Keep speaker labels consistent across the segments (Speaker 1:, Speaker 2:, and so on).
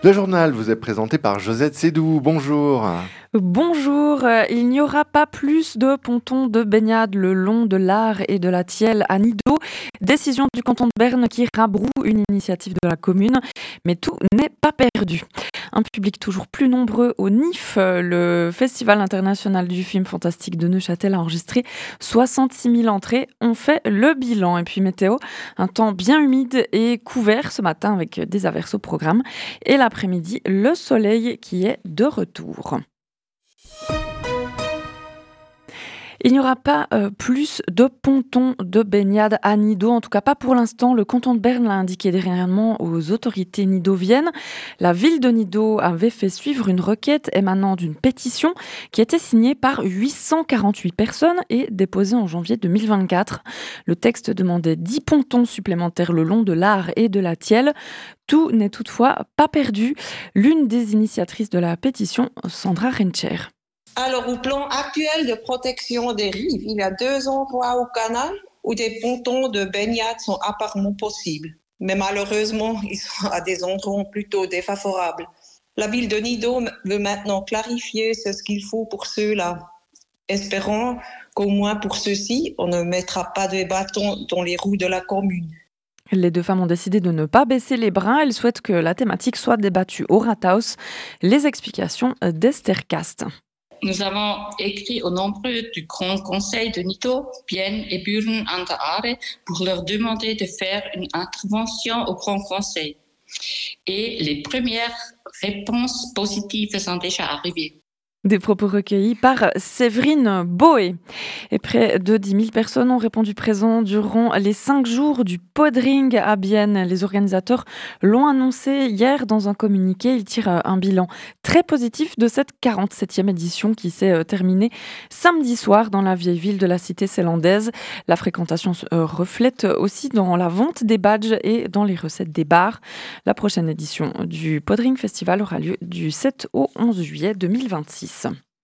Speaker 1: Le journal vous est présenté par Josette Sédou. Bonjour.
Speaker 2: Bonjour, il n'y aura pas plus de pontons de baignade le long de l'Ar et de la Thielle à Nido. Décision du canton de Berne qui rabroue une initiative de la commune, mais tout n'est pas perdu. Un public toujours plus nombreux au NIF, le Festival international du film fantastique de Neuchâtel a enregistré 66 000 entrées. On fait le bilan. Et puis météo, un temps bien humide et couvert ce matin avec des averses au programme. Et l'après-midi, le soleil qui est de retour. Il n'y aura pas plus de pontons de baignade à Nido, en tout cas pas pour l'instant. Le canton de Berne l'a indiqué dernièrement aux autorités nidoviennes. La ville de Nido avait fait suivre une requête émanant d'une pétition qui était signée par 848 personnes et déposée en janvier 2024. Le texte demandait 10 pontons supplémentaires le long de l'Ar et de la Thielle. Tout n'est toutefois pas perdu. L'une des initiatrices de la pétition, Sandra Rencher.
Speaker 3: Alors, au plan actuel de protection des rives, il y a 2 endroits au canal où des pontons de baignade sont apparemment possibles. Mais malheureusement, ils sont à des endroits plutôt défavorables. La ville de Nido veut maintenant clarifier ce qu'il faut pour ceux-là. Espérons qu'au moins pour ceux-ci, on ne mettra pas de bâtons dans les roues de la commune.
Speaker 2: Les deux femmes ont décidé de ne pas baisser les bras. Elles souhaitent que la thématique soit débattue au Rathaus. Les explications d'Esther Kast.
Speaker 4: Nous avons écrit aux nombreux du Grand Conseil de Nido, Bienne et Buren an der Aare pour leur demander de faire une intervention au Grand Conseil. Et les premières réponses positives sont déjà arrivées.
Speaker 2: Des propos recueillis par Séverine Boé. Et près de 10 000 personnes ont répondu présent durant les 5 jours du Podring à Bienne. Les organisateurs l'ont annoncé hier dans un communiqué. Ils tirent un bilan très positif de cette 47e édition qui s'est terminée samedi soir dans la vieille ville de la cité zélandaise. La fréquentation reflète aussi dans la vente des badges et dans les recettes des bars. La prochaine édition du Podring Festival aura lieu du 7 au 11 juillet 2026.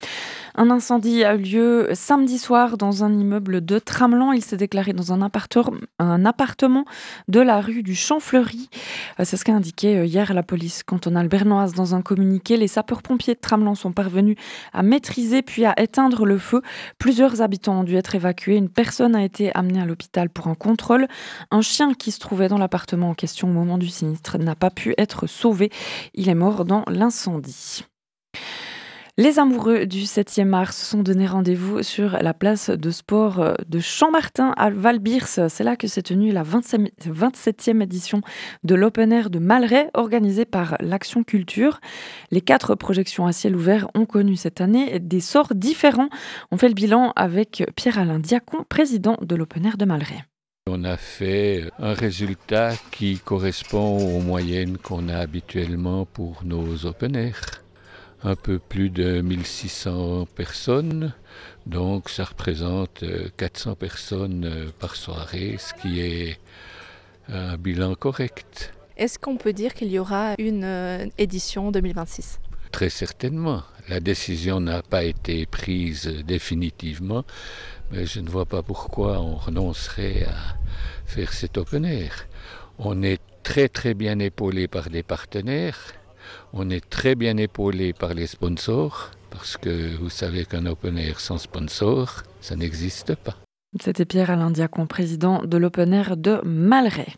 Speaker 2: Un incendie a eu lieu samedi soir dans un immeuble de Tramelan. Il s'est déclaré dans un appartement de la rue du Champ-Fleury. C'est ce qu'a indiqué hier la police cantonale bernoise dans un communiqué. Les sapeurs-pompiers de Tramelan sont parvenus à maîtriser puis à éteindre le feu. Plusieurs habitants ont dû être évacués. Une personne a été amenée à l'hôpital pour un contrôle. Un chien qui se trouvait dans l'appartement en question au moment du sinistre n'a pas pu être sauvé. Il est mort dans l'incendie. Les amoureux du 7e art se sont donné rendez-vous sur la place de sport de Champ-Martin à Valbirs. C'est là que s'est tenue la 27e édition de l'Open Air de Malray, organisée par l'Action Culture. Les 4 projections à ciel ouvert ont connu cette année des sorts différents. On fait le bilan avec Pierre-Alain Diacon, président de l'Open Air de Malray.
Speaker 5: On a fait un résultat qui correspond aux moyennes qu'on a habituellement pour nos Open Air. Un peu plus de 1600 personnes, donc ça représente 400 personnes par soirée, ce qui est un bilan correct.
Speaker 6: Est-ce qu'on peut dire qu'il y aura une édition 2026 ?
Speaker 5: Très certainement. La décision n'a pas été prise définitivement, mais je ne vois pas pourquoi on renoncerait à faire cet open air. On est très très bien épaulé par des partenaires. On est très bien épaulé par les sponsors, parce que vous savez qu'un open air sans sponsor, ça n'existe pas.
Speaker 2: C'était Pierre-Alain Diacon, président de l'Open Air de Malray.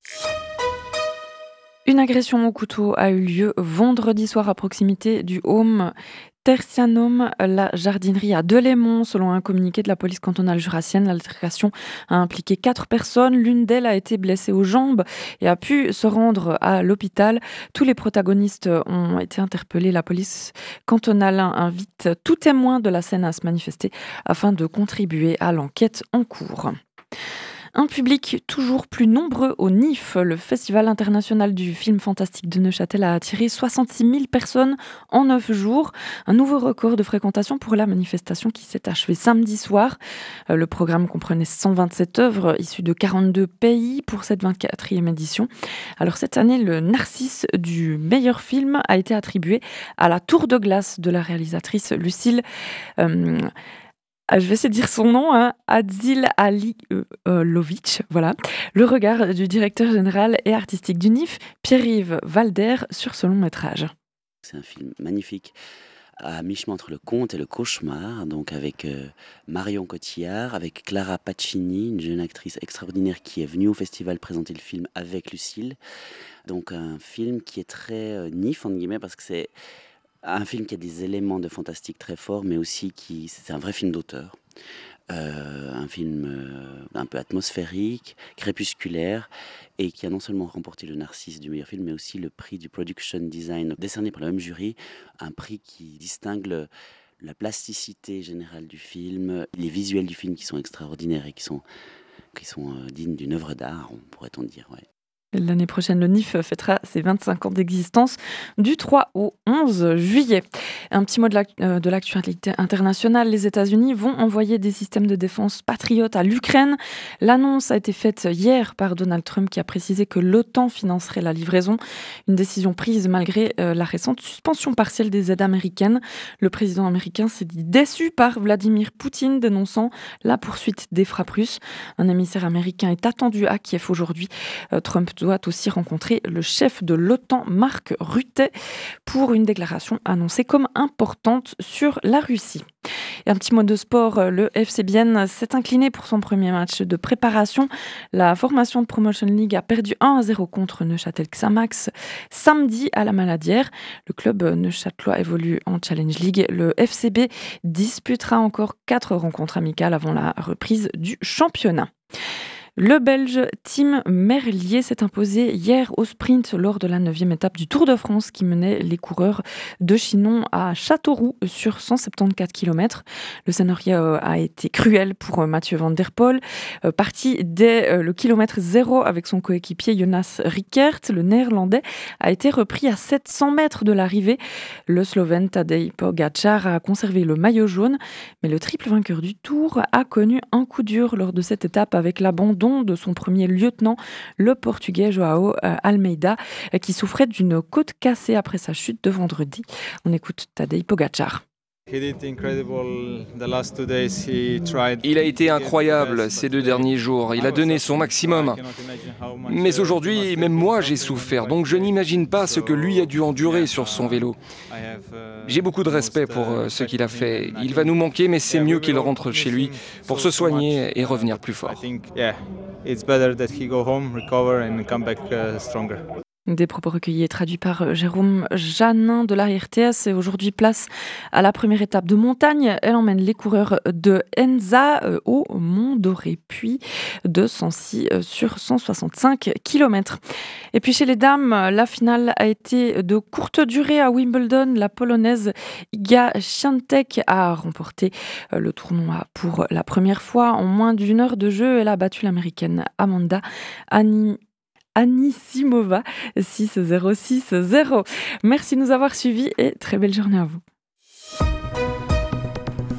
Speaker 2: Une agression au couteau a eu lieu vendredi soir à proximité du home Tertianum, la jardinerie à Delémont. Selon un communiqué de la police cantonale jurassienne, l'altercation a impliqué 4 personnes. L'une d'elles a été blessée aux jambes et a pu se rendre à l'hôpital. Tous les protagonistes ont été interpellés. La police cantonale invite tout témoin de la scène à se manifester afin de contribuer à l'enquête en cours. Un public toujours plus nombreux au NIF. Le Festival international du film fantastique de Neuchâtel a attiré 66 000 personnes en 9 jours. Un nouveau record de fréquentation pour la manifestation qui s'est achevée samedi soir. Le programme comprenait 127 œuvres issues de 42 pays pour cette 24e édition. Alors cette année, le Narcisse du meilleur film a été attribué à La Tour de glace de la réalisatrice Lucille Je vais essayer de dire son nom, Adil Alilovic, voilà. Le regard du directeur général et artistique du NIF, Pierre-Yves Valder, sur ce long métrage.
Speaker 7: C'est un film magnifique, à mi-chemin entre le conte et le cauchemar, donc avec Marion Cotillard, avec Clara Pacini, une jeune actrice extraordinaire qui est venue au festival présenter le film avec Lucille. Donc un film qui est très NIF, entre guillemets, parce que c'est un film qui a des éléments de fantastique très forts, mais aussi c'est un vrai film d'auteur. Un film un peu atmosphérique, crépusculaire, et qui a non seulement remporté le Narcisse du meilleur film, mais aussi le prix du Production Design, décerné par le même jury, un prix qui distingue la plasticité générale du film, les visuels du film qui sont extraordinaires et qui sont dignes d'une œuvre d'art, pourrait-on dire, ouais.
Speaker 2: L'année prochaine, le NIF fêtera ses 25 ans d'existence du 3 au 11 juillet. Un petit mot de l'actualité internationale. Les États-Unis vont envoyer des systèmes de défense patriotes à l'Ukraine. L'annonce a été faite hier par Donald Trump qui a précisé que l'OTAN financerait la livraison. Une décision prise malgré la récente suspension partielle des aides américaines. Le président américain s'est dit déçu par Vladimir Poutine, dénonçant la poursuite des frappes russes. Un émissaire américain est attendu à Kiev aujourd'hui. Trump doit aussi rencontrer le chef de l'OTAN, Mark Rutte, pour une déclaration annoncée comme importante sur la Russie. Et un petit mot de sport, le FC Bienne s'est incliné pour son premier match de préparation. La formation de Promotion League a perdu 1-0 contre Neuchâtel Xamax samedi à la Maladière. Le club neuchâtelois évolue en Challenge League. Le FCB disputera encore 4 rencontres amicales avant la reprise du championnat. Le Belge Tim Merlier s'est imposé hier au sprint lors de la 9e étape du Tour de France qui menait les coureurs de Chinon à Châteauroux sur 174 km. Le scénario a été cruel pour Mathieu Van Der Poel. Parti dès le kilomètre 0 avec son coéquipier Jonas Rickert, le néerlandais a été repris à 700 mètres de l'arrivée. Le Slovène Tadej Pogačar a conservé le maillot jaune, mais le triple vainqueur du Tour a connu un coup dur lors de cette étape avec l'abandon de son premier lieutenant, le Portugais Joao Almeida, qui souffrait d'une côte cassée après sa chute de vendredi. On écoute Tadej Pogačar.
Speaker 8: Il a été incroyable ces 2 derniers jours. Il a donné son maximum. Mais aujourd'hui, même moi, j'ai souffert. Donc je n'imagine pas ce que lui a dû endurer sur son vélo. J'ai beaucoup de respect pour ce qu'il a fait. Il va nous manquer, mais c'est mieux qu'il rentre chez lui pour se soigner et revenir plus fort.
Speaker 2: Des propos recueillis et traduits par Jérôme Janin de la RTS. Et aujourd'hui, place à la première étape de montagne. Elle emmène les coureurs de Enza au Mont Doré, puis de Sancy sur 165 km. Et puis chez les dames, la finale a été de courte durée à Wimbledon. La Polonaise Iga Świątek a remporté le tournoi pour la première fois. En moins d'1 heure de jeu, elle a battu l'Américaine Amanda Anisimova 6-0, 6-0. Merci de nous avoir suivis et très belle journée à vous.